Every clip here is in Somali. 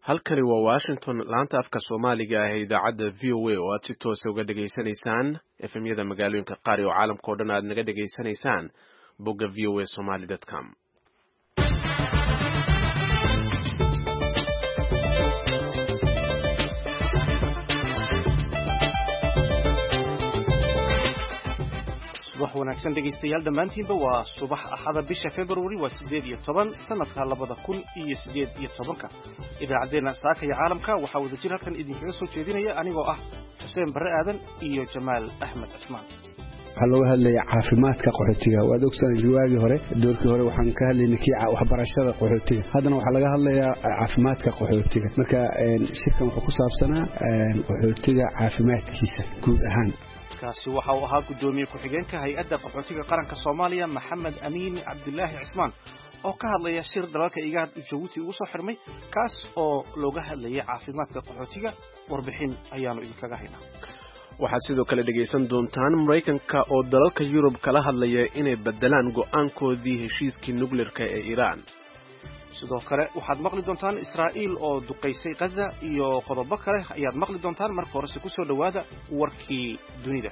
halkani waa Washington laanta afka Soomaaliga ah ee idaacadda VOA oo aad si toos ah uga dhageysanaysaan FM-yada magaalooyinka qaar iyo caalamka oo dhan aad naga dhageysanaysaan bogga voasomali.com. wax wanaagsan dhegeystayaal dhammaantiinba waa subax axada bisha February waa 18 sanadka 2018 idaacadeena saaka iyo caalamka waxa wada jir halkan idinkaga soo jeedinaya anigoo ah Xuseen Barre Aadan iyo Jamaal Axmed Cismaan. waxa loo hadlayaa caafimaadka qaxootiga waad ogsoon jawaabtii hore doorkii hore waxaan ka hadlaynay waxbarashada qaxootiga haddana waxa laga hadlayaa caafimaadka qaxootiga marka shirkan wuxuu ku saabsanaa qaxootiga caafimaadkiisa guud ahaan. kaasi waxa uu ahaa gudoomiye ku-xigeenka hay'adda qaxootiga qaranka Soomaaliya Maxamed Amiin Cabdullaahi Cismaan oo ka hadlaya shir dalalka IGAD Djibouti ugu soo xirmay kaas oo looga hadlayay caafimaadka qaxootiga warbixin ayaanu idinkaga haynaa. waxaad sidoo kale dhegeysan doontaan Mareykanka oo dalalka Yurub kala hadlaya inay bedelaan go'aankoodii heshiiskii nuclearka ee Iran. sidoo kale waxaad maqli doontaan Israa'iil oo duqeysay Gaza iyo qodobo kale ayaad maqli doontaan marka hore ku soo dhawaada warkii dunida.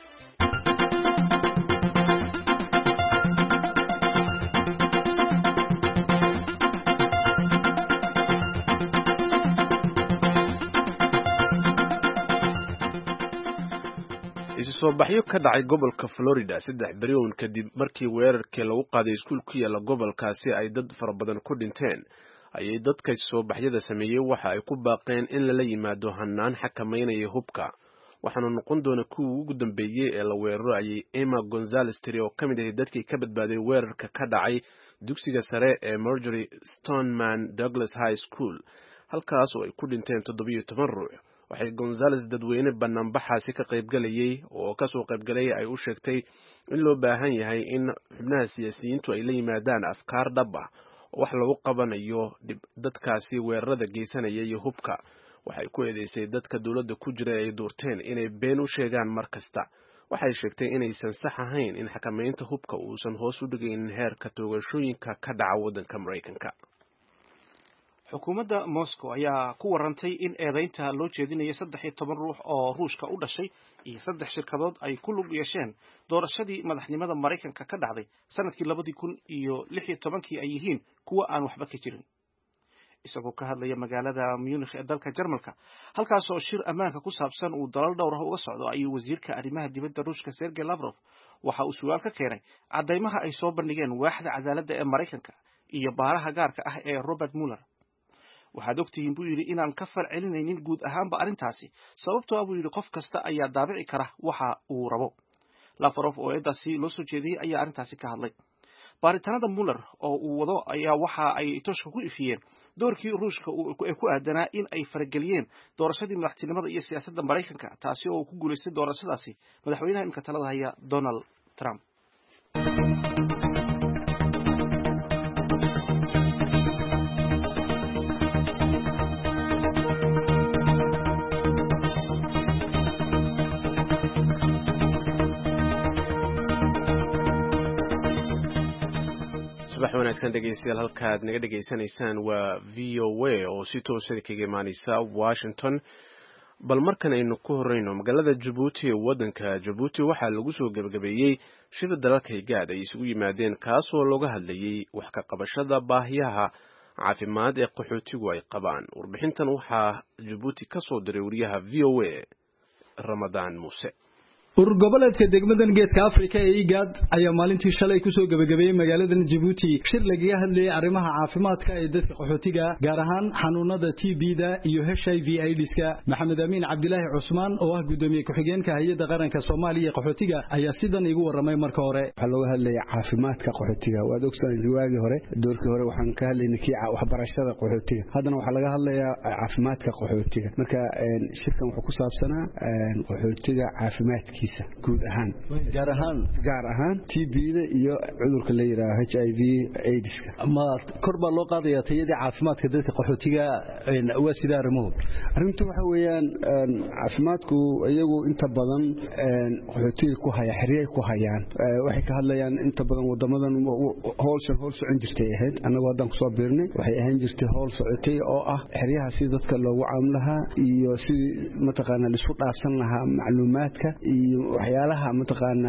soo baxyo ka dhacay gobolka Florida 3 bariyoon kadib markii weerarkii lagu qaaday iskuul ku yaala gobolkaasi ay dad fara badan ku dhinteen ayay dadka soo baxyada sameeyay waxa ay ku baaqeen in la yimaado hanaan xakameynaya hubka waxaana noqon doona kuwa ugu dambeeyay ee la weeraro ayay Emma Gonzalez Tiri oo kamid ah dadkii ka badbaaday weerarka ka dhacay dugsiga sare ee Marjorie Stoneman Douglas High School halkaas oo ay ku dhinteen 17 ruux. waxay Gonzalez dadweyne banaanbaxaasi ka qaybgalayay oo ka soo qaybgalay ay u sheegtay in loo baahan yahay in xubnaha siyaasiyiintu ay la yimaadaan afkaar dhab ah oo wax lagu qabanayo dadkaasi weerarada geysanaya iyo hubka. waxay ku eedeysay dadka dawladda ku jira ay doorteen inay been u sheegaan mar kasta. waxay sheegtay inaysan sax ahayn in xakameynta hubka uusan hoos u dhigaynin heerka toogashooyinka ka dhaca waddanka Mareykanka. xukuumadda Moscow ayaa ku warantay in eedaynta loo jeedinayo 13 ruux oo Ruushka u dhashay iyo 3 shirkadood ay ku lug yeesheen doorashadii madaxnimada Mareykanka ka dhacday sanadkii 2016 ay yihiin kuwa aan waxba ka jirin. isagoo ka hadlaya magaalada Munich ee dalka Jarmalka halkaas oo shir amaanka ku saabsan uu dalal dhowr ah uga socdo ayuu wasiirka arrimaha dibadda Ruushka Sergey Lavrov waxa uu su'aal ka keenay cadeymaha ay soo bandhigeen waaxda cadaaladda ee Mareykanka iyo baaraha gaarka ah ee Robert Mueller. waxaad ogtihiin buu yidhi inaan ka falcelinaynin guud ahaanba arrintaasi sababtoo ah buu yidhi qof kasta ayaa daabici kara waxa uu rabo. Lavrov oo eedaasi loo soo jeediyey ayaa arrintaasi ka hadlay. baaritaanada Mueller oo uu wado ayaa waxa ay tooshka ku ifiyeen doorkii Ruushka ee ku aadanaa in ay farageliyeen doorashadii madaxtinimada iyo siyaasadda Mareykanka taasi oo ku guuleystay doorashadaasi madaxweynaha imka talada haya Donald Trump. subax wanaagsan dhegeystayaal halkaad naga dhageysanaysaan waa VOA oo si toos ah kaga imaanaysa Washington. bal markan aynu ku horeyno magaalada Djibouti ee waddanka Djibouti waxaa lagu soo gabagabeeyay shir dalalka IGAD ay isugu yimaadeen kaas oo looga hadlayay wax ka qabashada baahiyaha caafimaad ee qaxootigu ay qabaan. warbixintan waxaa Djibouti ka soo diray wariyaha VOA Ramadaan Muuse. urur goboleedka degmadan geeska Afrika ee IGAD ayaa maalintii shalay ku soo gabagabeeyay magaalada Djibouti shir lagaga hadlayay arrimaha caafimaadka ee dadka qaxootiga gaar ahaan xanuunada TB-da iyo HIV/AIDS-ka. Maxamed Amiin Cabdullaahi Cismaan oo ah gudoomiye ku-xigeenka hay'adda qaranka Soomaaliya qaxootiga ayaa sidan igu waramay marka hore. waxa loo hadlayaa caafimaadka qaxootiga waad ogsoon jawaabtii hore doorkii hore waxaan ka hadlaynay waxbarashada qaxootiga haddana waxa laga hadlayaa caafimaadka qaxootiga marka shirkan wuxuu ku saabsanaa qaxootiga caafimaadkiisa caafimaadkiisa guud ahaan gaar ahaan TB-da iyo cudurka la yiraahdo HIV AIDS-ka ama kor baa loo qaadaya tayada caafimaadka dadka qaxootiga waa sida arrintu waxa weeyaan caafimaadku iyagu inta badan qaxootiga ku haya xiriir ku hayaan waxay ka hadlayaan inta badan wadamadan hool socon jirtay ahayd anagu hadan ku soo biirnay waxay ahaan jirtay hool socotay oo ah xiriyaha si dadka loogu caamlaha iyo si mataqaana la isku dhaafsan lahaa macluumaadka iyo waxyaalaha mataqaana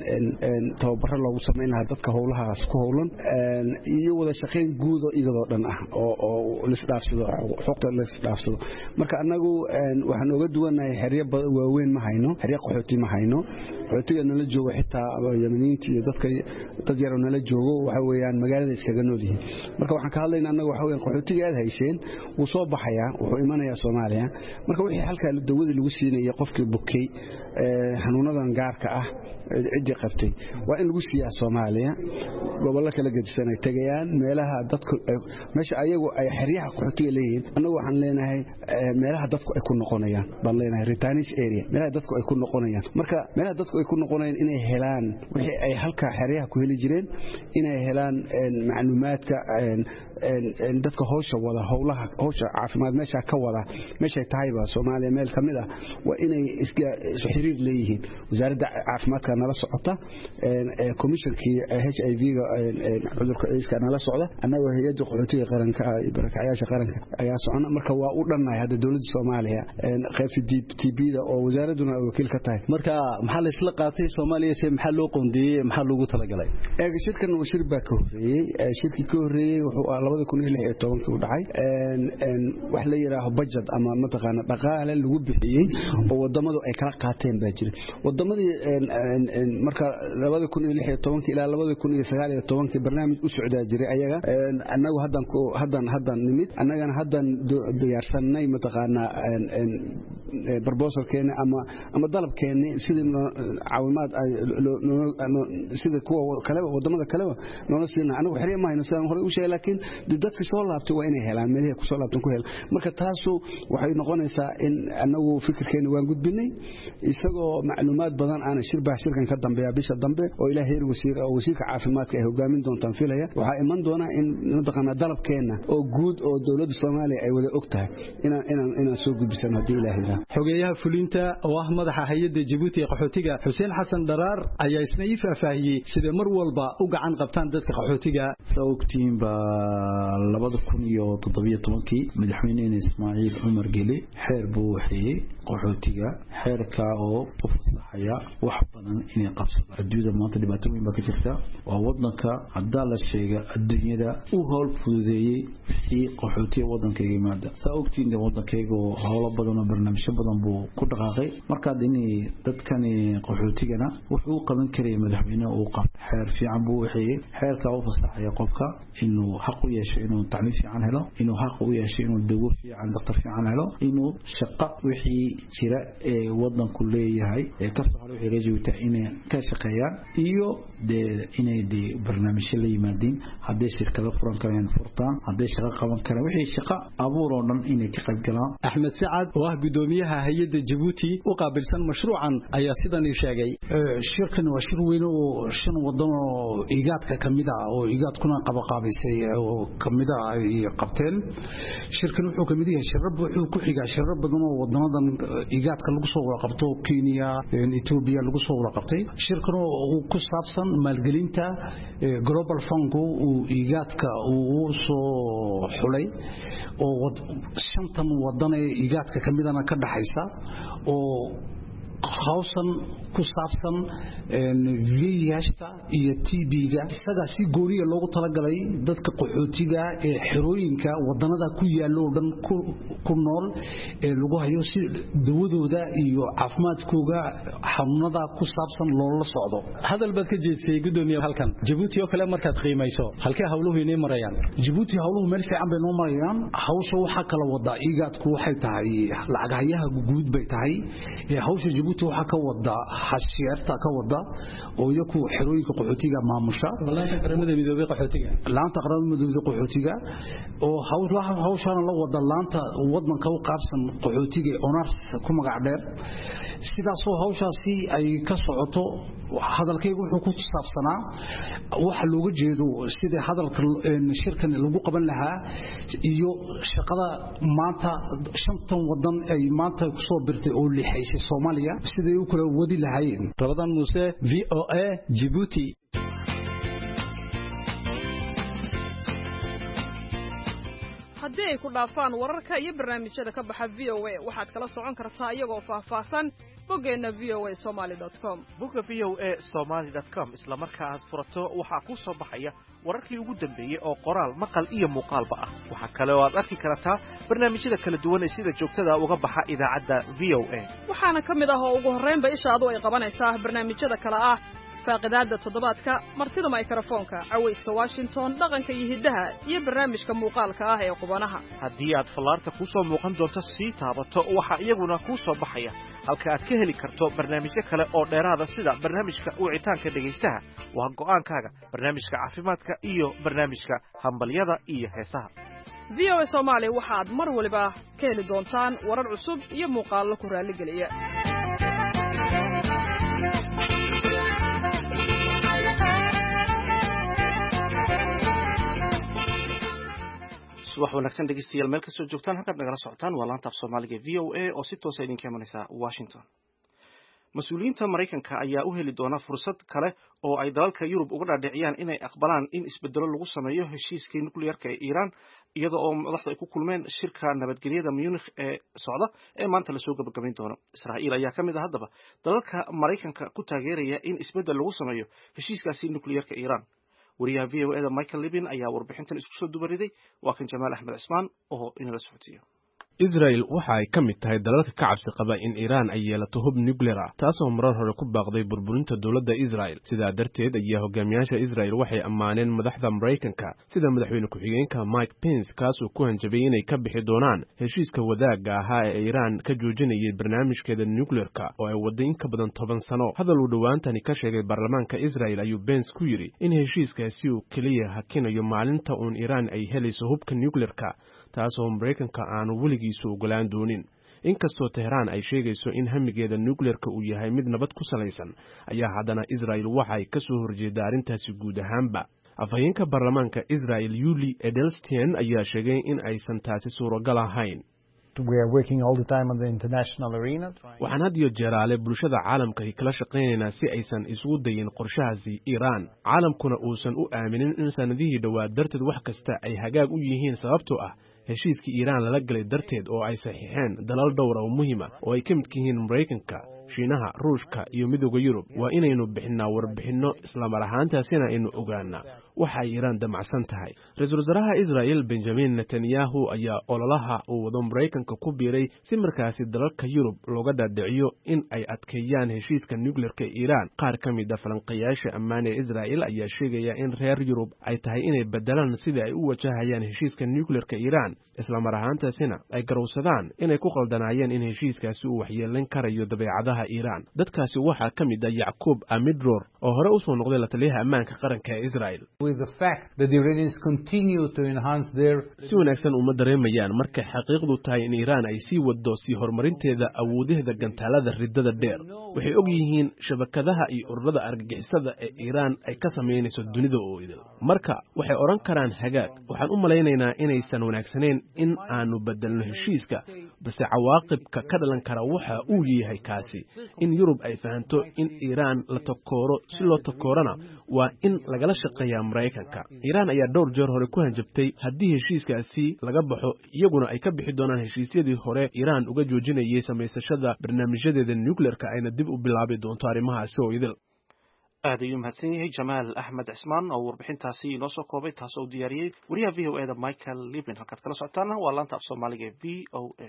tababar loogu sameyn lahaa dadka howlahaas ku howlan iyo wada shaqeyn guud oo iyadoo dhan ah oo la isdhaafsado xuquuqda la isdhaafsado marka anagu waxaan uga duwanahay xiriir waaweyn ma hayno xiriir qaxooti ma hayno qaxootiga nala joogo xitaa Yemeniinta iyo dad yar oo nala joogo waxa weeyaan magaalada iskaga nool yihiin marka waxaan ka hadlaynaa anagu waxa weeyaan qaxootiga aad hayseen wuu soo baxaya wuxuu imanayaa Soomaaliya marka wixii halka dawada lagu siinay qofkii bukay xanuunadan gaarka ah cidii qabtay waa in lagu siiyaa Soomaaliya gobolka kala gedisan ay tagayaan meelaha dadku meesha ayagu ay xiriyaha qaxootiga leeyihiin anagu waxaan leenahay meelaha dadku ay ku noqonayaan baan leenahay returnees area meelaha dadku ay ku noqonayaan marka meelaha dadku ay ku noqonayaan inay helaan wixii ay halka xiriyaha ku heli jireen inay helaan macluumaadka dadka howsha caafimaad meesha ka wada meesha tahayba Soomaaliya meel kamid ah waa inay iska xiriir leeyihiin wasaaradda caafimaadka nala socota commissionkii HIV-ga cudurka AIDS-ka nala socda anagoo hay'adda qaxootiga qaranka iyo barakacayaasha qaranka ayaa socona marka waa u dhannahay hadda dawladda Soomaaliya qaybta TB-da oo wasaaraduna wakiil ka tahay marka maxaa la isla qaatay Soomaaliya si maxaa loo qoondeeyay maxaa lagu talagalay shirkan waa shir baa ka horeeyay shirkii ka horeeyay wuxuu 2016 u dhacay wax la yiraahdo budget ama mataqaana dhaqaale lagu bixiyay oo wadamadu ay kala qaateen baa jiray wadamadii marka 2016 ilaa 2019 barnaamij u socdaa jiray ayaga anagu hadan nimid anagana hadan diyaarsanay mataqaana proposalkeena ama dalabkeena sidii caawimaad ay sida kuwa kale wadamada kale noona siinaa anagu xiriir ma hayno sidaan hore u sheegay laakiin dadka soo laabtay waa inay helaan meelaha ku soo laabtan ku helaan marka taasu waxay noqonaysaa in anagu fikirkeena waan gudbinay isagoo macluumaad badan aan shirkan ka dambeeya bisha dambe oo ilaa heer wasiirka caafimaadka ay hogaamin doontaan filaya waxa iman doona in mataqaana dalabkeena oo guud oo dawladda Soomaaliya ay wada ogtahay inaan soo gudbisano hadii Ilaahay yiraahdo xogeeyaha fulinta oo ah madaxa hay'adda Djibouti ee qaxootiga Xuseen Xasan Daraar ayaa isna faahfaahiyay sida mar walba u gacan qabtaan dadka qaxootiga sababtiin ba 2017 madaxweynaha Ismaaciil Umar Geli xeer buu waxay qaxootiga xeerka oo u fasaxaya wax badan inay qabsadaan adduunyada maanta dhibaatooyin ba ka jirta waa wadanka hadaa la sheega adduunyada u howl fududeeyay si qaxootiga wadankayga yimaada sababtiin wadankayga hawlo badan oo barnaamijyo badan buu ku dhaqaaqay marka inay dadkani qaxootigana wuxuu qaban karay madaxweynaha uu qabtay xeer fiican buu waxay xeerka u fasaxaya qofka inuu xaq u yeesho inuu tacliin fiican helo inuu xaq u yeesho inuu dawo fiican dhaqtar fiican helo inuu shaqo wixii jira ee wadanku leeyahay ee ka soo wixii rajawta inay ka shaqeeyaan iyo inay barnaamijyo la yimaadeen haddii shirkado furan karaan furtaan haddii shaqo qaban karaan wixii shaqo abuur oo dhan inay ka qayb galaan Axmed Saad oo ah gudoomiyaha hay'adda Djibouti u qaabilsan mashruucan ayaa sidan sheegay shirkan waa shir weyn oo shan wadan oo igaadka kamid ah oo igaadkuna qabaysay oo kamid ah ay qabteen shirkan wuxuu kamid yahay shirar wuxuu ku xigaa shirar badan oo wadanadan igaadka lagu soo wada qabto Kenya Ethiopia lagu soo wada qabtay shirkan oo ku saabsan maalgelinta Global Fund oo igaadka uu soo xulay oo shantan wadan ee igaadka kamidana ka dhaxaysa oo hawsan ku saabsan VIH-ta iyo TB-ga isaga si gooniya loogu talagalay dadka qaxootiga ee xirooyinka wadanada ku yaalo dhan ku nool ee lagu hayo si dawadooda iyo caafimaadkooda xanuunada ku saabsan loola socdo hadal bad ka jeedisay gudoomiyaha halkan Djibouti oo kale markaad qiimayso halkee hawluhu inay marayaan Djibouti hawluhu meel fiican bay noo marayaan hawsha waxa kala wada igaadku waxay tahay lacagaha guud bay tahay ee hawsha Djibouti Djibouti waxa ka wada xashiyarta ka wada oo iyaku xirooyinka qaxootiga maamusha laanta qaramada midoobay qaxootiga oo hawshan la wada laanta wadanka u qaabsan qaxootiga honors ku magac dheer sidaas oo hawshaasi ay ka socoto hadalkaygu wuxuu ku saabsanaa waxa looga jeedo sida hadalka shirkan lagu qaban lahaa iyo shaqada maanta shantan wadan ay maanta ku soo birtay oo lixaysay Soomaaliya sida ay u kala wadi lahaayeen Ramadan Muuse VOA Djibouti haddii ay ku dhaafaan wararka iyo barnaamijyada ka baxa VOA waxaad kala socon kartaa iyagoo faahfaahsan boggeena voasomali.com bogga voasomali.com isla marka aad furato waxaa ku soo baxaya wararkii ugu dambeeyay oo qoraal maqal iyo muuqaalba ah waxa kale oo aad arki kartaa barnaamijyada kala duwan ee sida joogtada uga baxa idaacadda VOA waxaana ka mid ah oo ugu horreynba ishaadu ay qabanaysaa barnaamijyada kale ah faaqidaada toddobaadka martida mikrofoonka cawayska Washington dhaqanka iyo hidaha iyo barnaamijka muuqaalka ah ee qubanaha haddii aad falaarta ku soo muuqan doonto si taabato waxa iyaguna ku soo baxaya halka aad ka heli karto barnaamijyo kale oo dheeraada sida barnaamijka wicitaanka dhagaystaha waa go'aankaaga barnaamijka caafimaadka iyo barnaamijka hambalyada iyo heesaha VOA Somali waxaad mar waliba ka heli doontaan warar cusub iyo muuqaallo ku raali geliya subax wanaagsan dhegeystayaal meel kastoo joogtaan halkaad nagala socotaan waa laanta af Soomaaliga VOA oo si toos ah idinka imanaysa Washington mas'uuliyiinta Mareykanka ayaa u heli doona fursad kale oo ay dalalka Yurub uga dhaadhiciyaan inay aqbalaan in isbedelo lagu sameeyo heshiiskii nukliyeerka ee Iran iyada oo madaxdu ay ku kulmeen shirka nabadgelyada Munich ee socda ee maanta la soo gabagabayn doono Israa'iil ayaa ka mid ah haddaba dalalka Mareykanka ku taageeraya in isbedel lagu sameeyo heshiiskaasi nukliyeerka Iran wariyaha VOA Michael Libin ayaa warbixintan isku soo dubariday waa kan Jamaal Axmed Cismaan oo inala socodsiyo Israel waxa ay ka mid tahay dalalka ka cabsi qaba in Iran ay yeelato hub nuclear ah taasoo marar hore ku baaqday burburinta dawladda Israel sidaa darteed ayaa hogaamiyaasha Israel waxay ammaaneen madaxda Mareykanka sida madaxweyne ku-xigeenka Mike Pence kaasoo ku hanjabay inay ka bixi doonaan heshiiska wadaaga ahaa ee Iran ka joojinayay barnaamijkeeda nuclearka oo ay waday in ka badan 10 sano hadal uu dhawaantani ka sheegay baarlamaanka Israel ayuu Pence ku yiri in heshiiskaasi uu kaliya hakinayo maalinta uun Iran ay helayso hubka nuclearka taasoo Mareykanka aanu weligiisu ogolaan doonin inkastoo Tehran ay sheegayso in hamigeeda nuclearka uu yahay mid nabad ku salaysan ayaa haddana Israel waxay ka soo horjeedaa arrintaasi guud ahaanba afhayeenka baarlamaanka Israel Yuli Edelstein ayaa sheegay in aysan taasi suuragal ahayn waxaan had iyo jeeraale bulshada caalamka kala shaqaynaynaa si aysan isugu dayin qorshahaasi Iran caalamkuna uusan u aaminin in sanadihii dhawaa darteed wax kasta ay hagaag u yihiin sababtoo ah heshiiskii Iran lala galay darteed oo ay saxiixeen dalal dhowr oo muhiim ah oo ay ka mid yihiin Mareykanka Shiinaha Ruushka iyo midowga Yurub waa inaynu bixinaa warbixino isla mar ahaantaasina aynu ogaanaa waxa ay Iran damacsan tahay ra'iisul wasaaraha Israel Benjamin Netanyahu ayaa ololaha uu wado Mareykanka ku biiray si markaasi dalalka Yurub looga dhaadhiciyo in ay adkeeyaan heshiiska nuclearka Iran qaar ka mid ah falanqayaasha ammaan ee Israel ayaa sheegaya in reer Yurub ay tahay inay bedelaan sida ay u wajahayaan heshiiska nuclearka Iran isla mar ahaantaasina ay garowsadaan inay ku qaldanaayeen in heshiiskaasi uu waxyeelin karayo dabeecadaha Iran dadkaasi waxaa ka mid ah Yacoob Amidror oo hore u soo noqday la taliyaha ammaanka qaranka ee Israel si wanaagsan uma dareemayaan marka xaqiiqdu tahay in Iran ay sii wado sii horumarinteeda awoodaheeda gantaalada ridada dheer waxay og yihiin shabakadaha iyo ururada argagixisada ee Iran ay ka sameynayso dunida oo idil marka waxay oran karaan hagaag waxaan u maleynaynaa inaysan wanaagsaneyn in aanu bedelno heshiiska balse cawaaqibka ka dhalan kara waxa uu yahay kaasi in Yurub ay fahanto in Iran la takooro si loo takoorana waa in lagala shaqeeyaa Mareykanka Iran ayaa dhowr jeer hore ku hanjabtay haddii heshiiskaasi laga baxo iyaguna ay ka bixi doonaan heshiisyadii hore Iran uga joojinayay samaysashada barnaamijyadeeda nuclearka ayna dib u bilaabi doonto arrimahaasi oo idil aad ayuu mahadsan yahay Jamaal Axmed Cismaan oo warbixintaasi inoo soo koobay taasoo u diyaariyay wariyaha VOA Michael Libin halkaad kala socotaana waa laanta af Soomaaliga VOA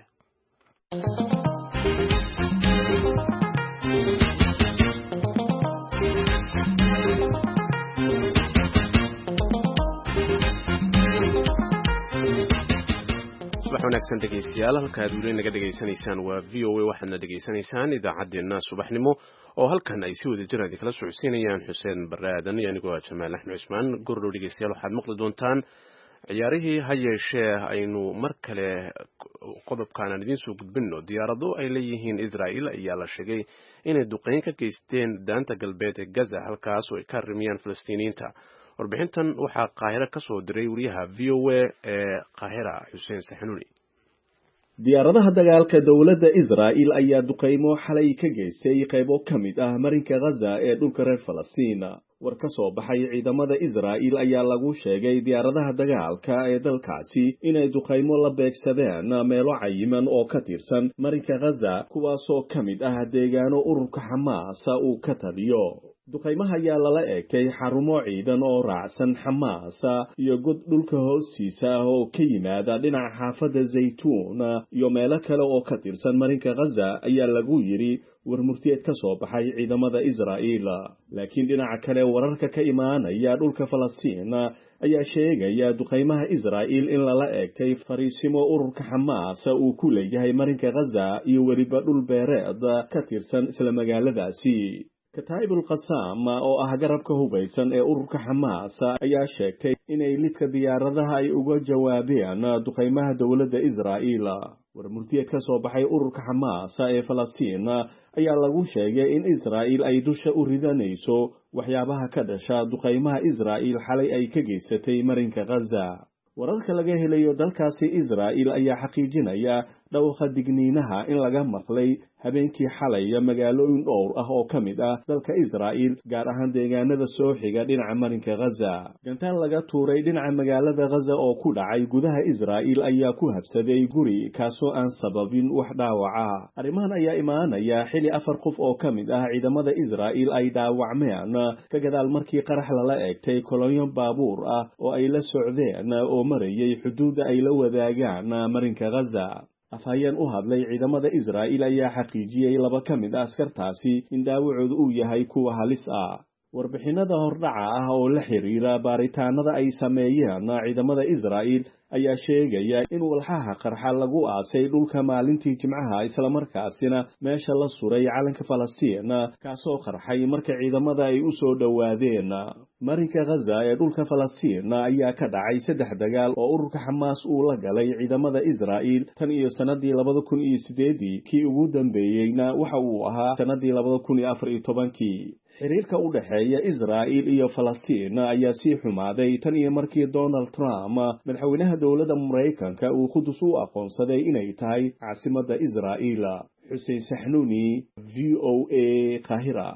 wanaagsan dhegeystayaal halkaad weli naga dhegaysanaysaan waa VOA waxaadna dhegaysanaysaan idaacaddeenna subaxnimo oo halkan ay si wada jir kala socodsiinayaan xuseen barre aadan iyo anigoo jamaal axmed cismaan gordhow dhegeystayaal waxaad maqli doontaan ciyaarihii ha yeeshee aynu mar kale qodobkan aan idiin soo gudbinno diyaarado ay leeyihiin Israel ayaa la sheegay inay duqeyn ka geysteen daanta galbeed ee Gaza halkaas oo ay ka rimiyaan Falastiiniyiinta warbixintan waxaa Qaahira ka soo diray wariyaha VOA ee Qaahira Xuseen Saxnuuni diyaaradaha dagaalka dawladda Israel ayaa duqeymo xalay ka geystay qaybo kamid ah marinka Gaza ee dhulka reer Falastiin war ka soo baxay ciidamada Israel ayaa lagu sheegay diyaaradaha dagaalka ee dalkaasi inay duqeymo la beegsadeen meelo cayiman oo ka tirsan marinka Gaza kuwaasoo kamid ah deegaano ururka Xamaas uu ka taliyo duqeymaha ayaa lala eegtay xarumo ciidan oo raacsan Xamaas iyo god dhulka hoostiisa oo ka yimaada dhinaca xaafadda Zaytuun iyo meelo kale oo ka tirsan marinka Gaza ayaa lagu yiri warmurtiyeed ka soo baxay ciidamada Israel laakiin dhinaca kale wararka ka imaanaya dhulka Falastiin ayaa sheegaya duqeymaha Israel in lala eegtay fariisimo ururka Xamaas uu ku leeyahay marinka Gaza iyo weliba dhul beereed ka tirsan isla magaaladaasi Kataib al-Qassam oo ah garabka hubeysan ee ururka Xamaas ayaa sheegtay inay lidka diyaaradaha ay uga jawaabeen duqeymaha dawladda Israel warmurtiyeed ka soo baxay ururka Xamaas ee Falastiin ayaa lagu sheegay in Israel ay dusha u ridanayso waxyaabaha ka dhasha duqeymaha Israel xalay ay ka geysatay marinka Gaza wararka laga helayo dalkaasi Israel ayaa xaqiijinaya dhawqa digniinaha in laga maqlay habeenkii xalay magaalooyin dhowr ah oo kamid ah dalka Israel gaar ahaan deegaanada soo xiga dhinaca marinka Gaza gantaan laga tuuray dhinaca magaalada Gaza oo ku dhacay gudaha Israel ayaa ku habsaday guri kaasoo aan sababin wax dhaawaca arrimahan ayaa imaanaya xili 4 qof oo kamid ah ciidamada Israel ay dhaawacmeen ka gadaal markii qarax lala eegtay kolonyo baabuur ah oo ay la socdeen oo marayay xuduudda ay la wadaagaan marinka Gaza afhayeen u hadlay ciidamada Israel ayaa xaqiijiyay 2 kamid ah askartaasi in dhaawacoodu uu yahay kuwa halis ah warbixinada hordhaca ah oo la xiriira baaritaanada ay sameeyeen ciidamada Israel ayaa sheegaya in walxaha qarxa lagu aasay dhulka maalintii Jimcaha isla markaasina meesha la suray calanka Falastiin kaasoo qarxay marka ciidamada ay u soo dhawaadeen marinka Gaza ee dhulka Falastiin ayaa ka dhacay 3 dagaal oo ururka Xamaas uu la galay ciidamada Israel tan iyo sanadii 2008 kii ugu dambeeyayna waxa uu ahaa sanadii 2014 xiriirka u dhaxeeya Israel iyo Falastiin ayaa sii xumaaday tan iyo markii Donald Trump madaxweynaha dawladda Mareykanka uu Qudus u aqoonsaday inay tahay caasimadda Israel Xuseen Saxnuuni VOA Qaahira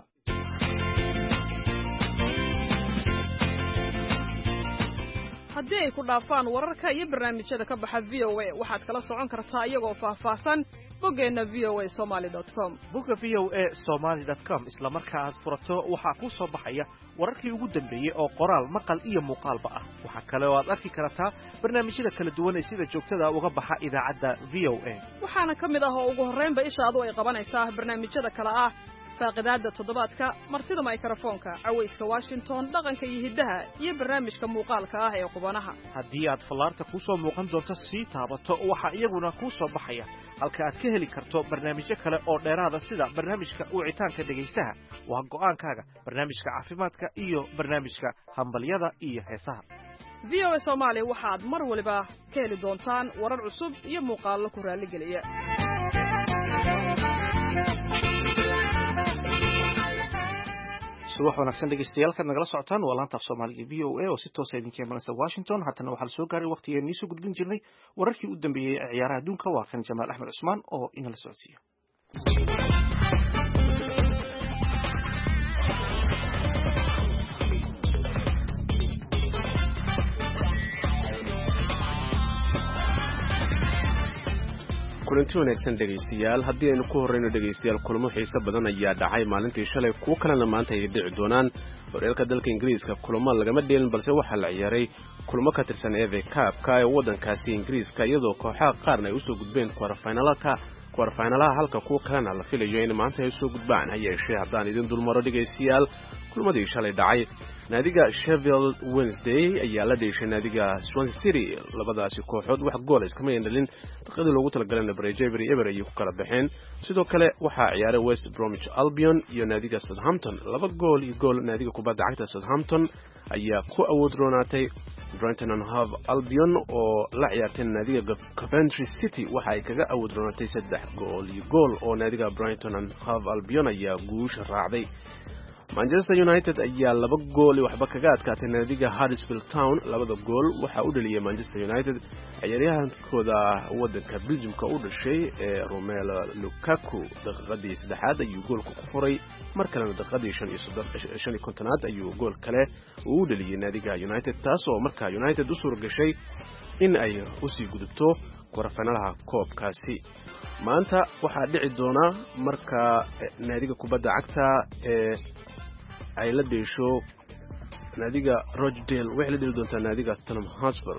haddii ay ku dhaafaan wararka iyo barnaamijyada ka baxa VOA waxaad kala socon kartaa iyagoo faahfaahsan boggeena voasomali.com bogga voasomali.com isla marka aad furato waxaa ku soo baxaya wararkii ugu dambeeyay oo qoraal maqal iyo muuqaalba ah waxa kale oo aad arki kartaa barnaamijyada kala duwan ee sida joogtada uga baxa idaacadda VOA waxaana ka mid ah oo ugu horreynba ishaadu ay qabanaysaa barnaamijyada kala ah faaqidaada toddobaadka martida mikrofoonka cawayska Washington dhaqanka iyo hiddaha iyo barnaamijka muuqaalka ah ee qubanaha haddii aad falaarta ku soo muuqan doonto si taabato waxa iyaguna ku soo baxaya halka aad ka heli karto barnaamijyo kale oo dheeraada sida barnaamijka wicitaanka dhagaystaha waa go'aankaaga barnaamijka caafimaadka iyo barnaamijka hambalyada iyo heesaha VOA Somali waxaad mar waliba ka heli doontaan warar cusub iyo muuqaallo ku raali geliya subax wanaagsan dhegeystayaal nagala socotaan waa laanta af Soomaaliga VOA oo si toos ah idinka imanaysa Washington haddana waxaa soo gaaray waqtigeenii soo gudbin jirnay wararkii u dambeeyay ee ciyaaraha adduunka waa kan Jamaal Axmed Cusmaan oo inala socodsiiyo kulanti wanaagsan dhegeystayaal haddii aynu ku horreyno dhegeystayaal kulamo xiiso badan ayaa dhacay maalintii shalay kuwo kalena maanta ay dhici doonaan horyaalka dalka Ingiriiska kulamo lagama dheelin balse waxaa la ciyaaray kulamo ka tirsan FA Cup-ka ee waddankaasi Ingiriiska iyadoo kooxaha qaarna ay u soo gudbeen quarterfinalaha halka kuwo kalena la filayo in maanta ay soo gudbaan ha yeeshee haddaan idin dulmaro dhegeystayaal kulmadii shalay dhacay naadiga Sheffield Wednesday ayaa la dheeshay naadiga Swansea City labadaasi kooxood wax gool iskama yeelin daqiiqadii loogu talagalay Bravery Ever ay ku kala baxeen sidoo kale waxa ciyaaray West Bromwich Albion iyo naadiga Southampton laba gool iyo gool naadiga kubadda cagta Southampton ayaa ku awood roonaatay Brighton and Hove Albion oo la ciyaartay naadiga Coventry City waxa ay kaga awood roonaatay 3 gool iyo gool oo naadiga Brighton and Hove Albion ayaa guusha raacday Manchester United ayaa laba gool waxba kaga adkaatay naadiga Huddersfield Town labada gool waxa uu dhaliyay Manchester United ciyaaryahankooda wadanka Belgium-ka u dhashay ee Romelu Lukaku daqiiqadii 3aad ayuu goolka ku furay markana daqiiqadii 55aad ayuu gool kale u dhaliyay naadiga United taasoo markaa United u suura gashay in ay u sii gudubto kwartfinalaha koobkaasi maanta waxa dhici doona marka naadiga kubadda cagta ee ay la dheesho naadiga Rochdale waxay la dheli doontaa naadiga Tottenham Hotspur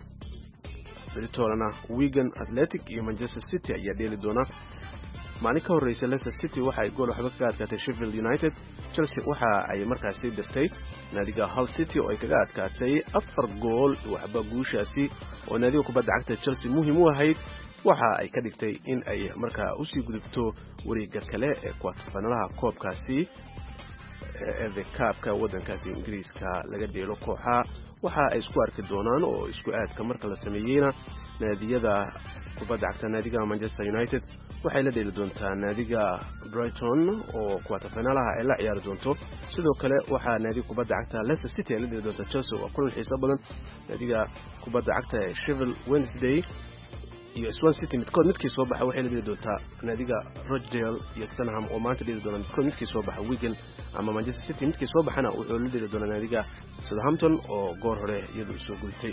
Brighton Wigan Athletic iyo Manchester City ayaa dheli doona maalin ka horreysay Leicester City waxa ay gool waxba kaga adkaatay Sheffield United Chelsea waxa ay markaasi dirtay naadiga Hull City oo ay kaga adkaatay 4 gool waxba guushaasi oo naadiga kubadda cagta Chelsea muhiim u ahayd waxa ay ka dhigtay in ay markaa u sii gudubto wareegga kale ee kwartfinalaha koobkaasi FA Cup-ka wadankaasi Ingiriiska laga dheelo kooxa waxa ay isku arki doonaan oo isku aadka marka la sameeyayna naadiyada kubadda cagta naadiga Manchester United waxay la dheeli doontaa naadiga Brighton oo kwartfinalaha ay la ciyaari doonto sidoo kale waxa naadiga kubadda cagta Leicester City ay la dheeli doontaa Chelsea oo kulan xiiso badan naadiga kubadda cagta Sheffield Wednesday iyo Swansea City midkii soo baxay waxay la dheli doontaa naadiga Rochdale iyo Tottenham oo maanta dheli doona midkii soo baxay Wigan ama Manchester City midkii soo baxana wuxuu la dheli doonaa naadiga Southampton oo goor hore iyadu soo gultay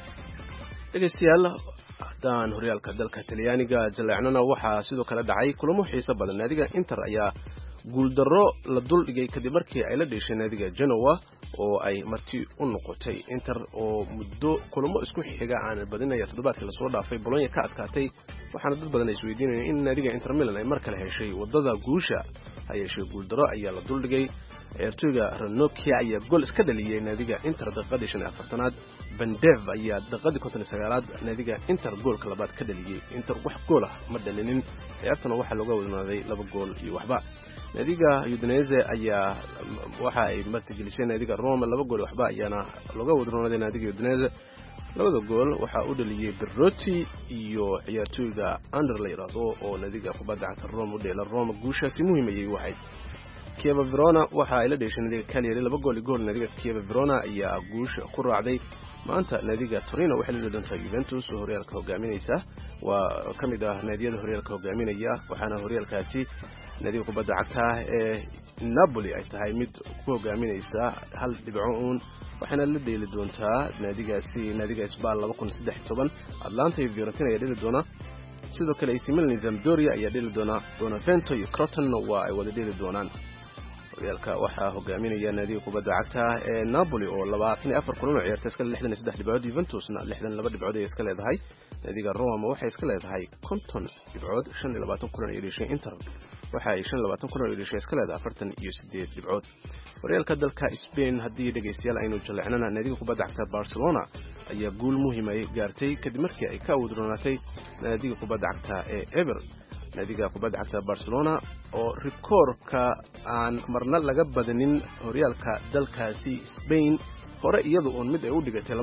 dhageystayaal haddaan horyaalka dalka Talyaaniga jaleecnana waxaa sidoo kale dhacay kulamo xiiso badan naadiga Inter ayaa guuldarro la duldhigay kadib markii ay la dheeshay naadiga Genoa oo ay marti u noqotay Inter oo muddo kulamo isku xiga aan badinaya toddobaadkii la soo dhaafay Bologna ka adkaatay waxaana dad badan ay isweydiinayeen in naadiga Inter Milan ay mar kale heshay wadada guusha ay heshay guuldarro ayaa la duldhigay ciyaartoyga Ranocchia ayaa gool iska dhaliyay naadiga Inter daqiiqadii 54aad Van Dev ayaa daqiiqadii 59aad naadiga Inter goolka labaad ka dhaliyay Inter wax gool ah ma dhalinin ciyaartuna waxa looga wadnaaday 2 gool iyo waxba naadiga Udinese ayaa waxa ay martigelisay naadiga Roma 2 gool waxba ayaana looga wadnaaday naadiga Udinese labada gool waxa uu dhaliyay Belotti iyo ciyaartoyga Anderlecht oo naadiga kubadda cagta Roma u dheelay Roma guushaasi muhiim ayay waxay Chievo Verona waxa ay la dheeshay naadiga Cagliari 2 gool iyo gool naadiga Chievo Verona ayaa guusha ku raacday maanta naadiga Torino waxay la dheli doontaa Juventus oo horyaalka hogaaminaysa waa kamid ah naadiyada horyaalka hogaaminaya waxaana horyaalkaasi naadiga kubadda cagta ee Napoli ay tahay mid ku hogaaminaysa 1 dhibco waxaana la dheeli doontaa naadiga Spal 2013 Atlanta iyo Fiorentina ayaa dheli doona sidoo kale AC Milan iyo Sampdoria ayaa dheli doona Benevento iyo Crotone waa ay wada dheli doonaan horyaalka waxaa hogaaminaya naadiga kubadda cagta ee Napoli oo 24 kulan oo ciyaartay iska 63 dhibcood Juventusna 62 dhibcood ay iska leedahay naadiga Roma waxay iska leedahay 50 dhibcood 25 kulan ay dhashay Inter waxa ay 25 kulan ay dhashay iska leedahay 48 dhibcood horyaalka dalka Spain haddii dhageystayaal aynu jaleecnana naadiga kubadda cagta Barcelona ayaa guul muhiim ah gaartay kadib markii ay ka wadroonatay naadiga kubadda cagta ee Eibar naadiga kubadda cagta Barcelona oo rikoorka aan marna laga badanin horyaalka dalkaasi Spain hore iyadu oo mid ay u dhigatay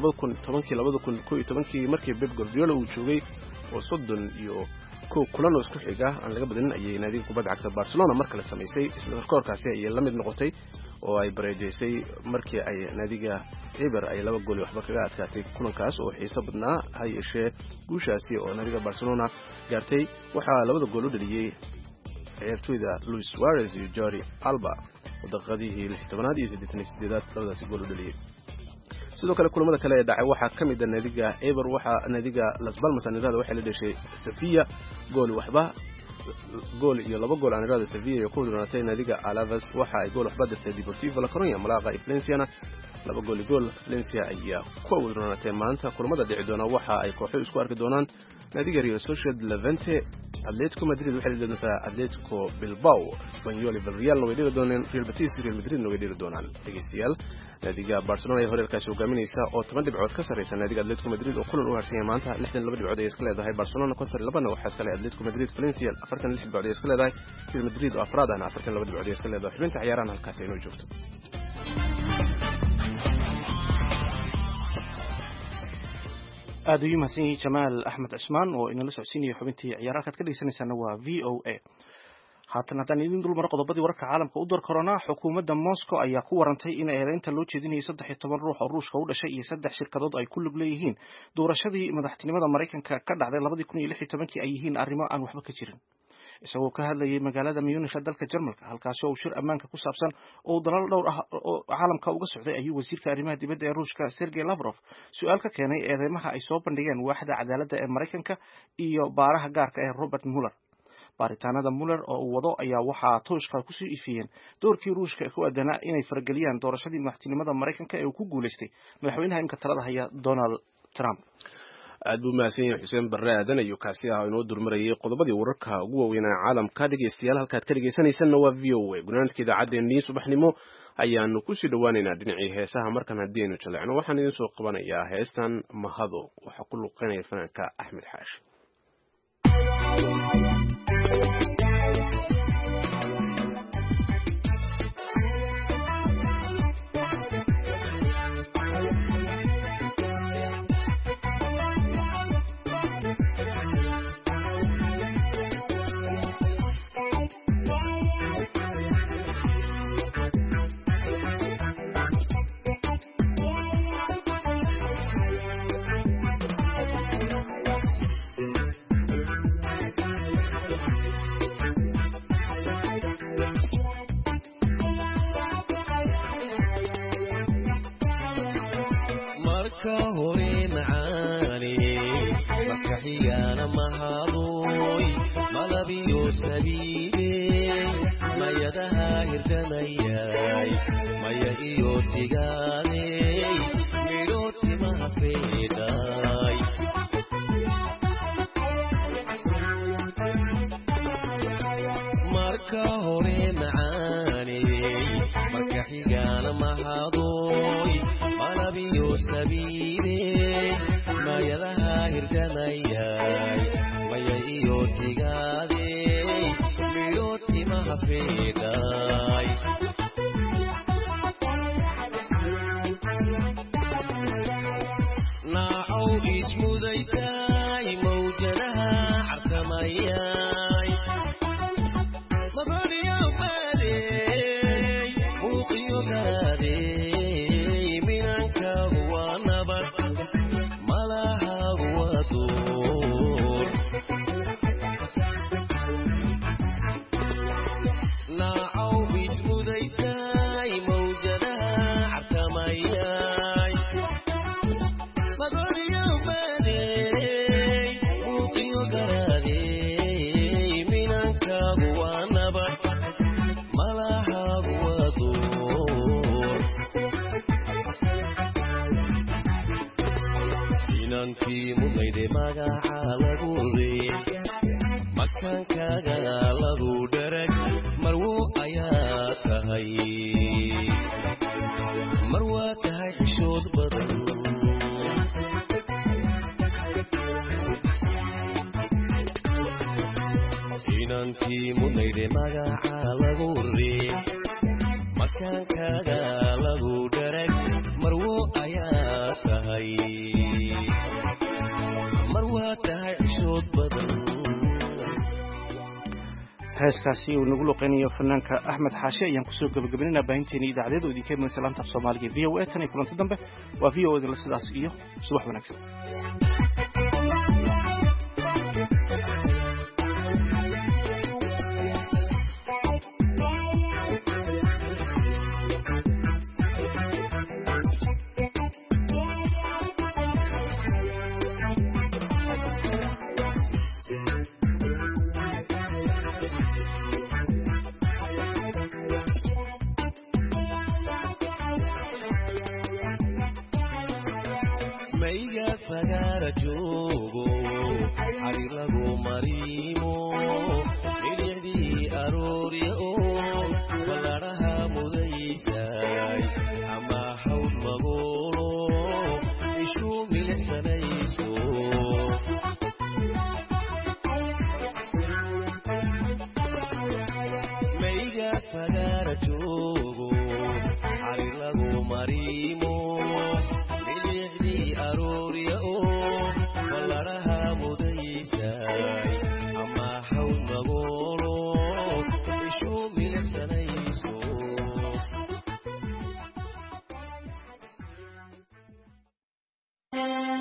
2010-2011 markii Pep Guardiola uu joogay oo 30 iyo kulan isku xiga aan laga badanin ayay naadiga kubadda cagta Barcelona mar kale sameysay isla rikoorkaasi ay la mid noqotay oo ay bareejeysay markii ay naadiga Eibar ay 2 gool waxba kaga adkaatay kulankaas oo xiiso badnaa hay yeeshee guushaasi oo naadiga Barcelona gaartay waxa 2 gool u dhaliyay ciyaartoyda Luis Suarez iyo Jordi Alba daqiiqadii 16aad iyo 88aad labadaas gool u dhaliyay sidoo kale kulamada kale ee dhacay waxa kamid ah naadiga Eibar waxa naadiga Las Palmas aanirada waxay la dhashay Sevilla gool waxba gool iyo 2 gool aanirada Sevilla iyo ku doonatay naadiga Alaves waxa ay gool waxba dirtay Deportivo La Coruña Malaga iyo Valencia 2 gool iyo gool Valencia ayaa ku doonatay maanta kulamada dhici doona waxa ay kooxo isku arki doonaan naadiga Real Sociedad Levante Atletico Madrid waxay dhili doontaa Atletico Bilbao, Espanyol Villarreal way dhili doonaan, Real Betis Real Madrid way dhili doonaan. Dhageystayaal, naadiga Barcelona ay horyaalkaasi hogaaminaysa oo 10 dhibcood ka sareysa naadiga Atletico Madrid oo kulan u harsan maanta 62 dhibcood ay iska leedahay. Barcelona kontar labana waxa iska leedahay Atletico Madrid. Valencia 46 dhibcood ay iska leedahay. Real Madrid oo afraad ahna 42 dhibcood ay iska leedahay. xubinta ciyaarahan halkaas ay noo joogto. aad u mahadsan Jamaal Axmed Cismaan oo inala socodsiinaya xubintii ciyaaraha ka dhageysanaysan waa VOA. haatan haddaan idin dul maro qodobadii wararka caalamka u door corona, xukuumadda Moscow ayaa ku warantay in eedaynta loo jeedinayo 13 ruux oo Ruushka u dhashay iyo 3 shirkadood ay ku lug leeyihiin doorashadii madaxtinimada Mareykanka ka dhacday 2016 ay yihiin arrimo aan waxba ka jirin. isagoo ka hadlayay magaalada Munich dalka Jarmalka halkaas oo shir ammaanka ku saabsan oo dalal dhowr ah oo caalamka uga socday ayuu wasiirka arrimaha dibadda ee Ruushka Sergey Lavrov su'aal ka keenay eedeymaha ay soo bandhigeen waaxda cadaaladda ee Mareykanka iyo baaraha gaarka ee Robert Mueller. baaritaanada Mueller oo uu wado ayaa waxaa tooshka ku soo ifiyeen doorkii Ruushka ku aadanaa inay farageliyaan doorashadii madaxtinimada Mareykanka ee uu ku guuleystay madaxweynaha imka talada haya Donald Trump. aad buu mahadsan yahay Xuseen Barre Aadan iyo kaasi ah inoo durmarayay qodobadii wararka ugu waaweyn ee caalamka. dhageystayaal halkaad ka dhageysanaysan waa VOA gunaanadka idaacaddeenii subaxnimo ayaanu ku sii dhawaaneynaa dhinacii heesaha. markan haddii aynu jaleecno waxaan idin soo qabanayaa heestan Mahado waxaa ku luqeynaya fanaanka Axmed Xaashi. heeskaasi uu nagu luqeynayo fanaanka Axmed Xaashi ayaan ku soo gabagabeynaa baahinteena idaacadeed oo idinka imanaysa laanta Soomaaliga VOA tan iyo kulanti dambe waa VOA la sidaas iyo subax wanaagsan. maiga fagaara joogo xari lagu mariimo midicdii aroorya oo ballaadhaha mudaysay ama hawd magoolo ishuu milicsanayso maiga fagaara joogo xari lagu mariimo midicdii aroorya oo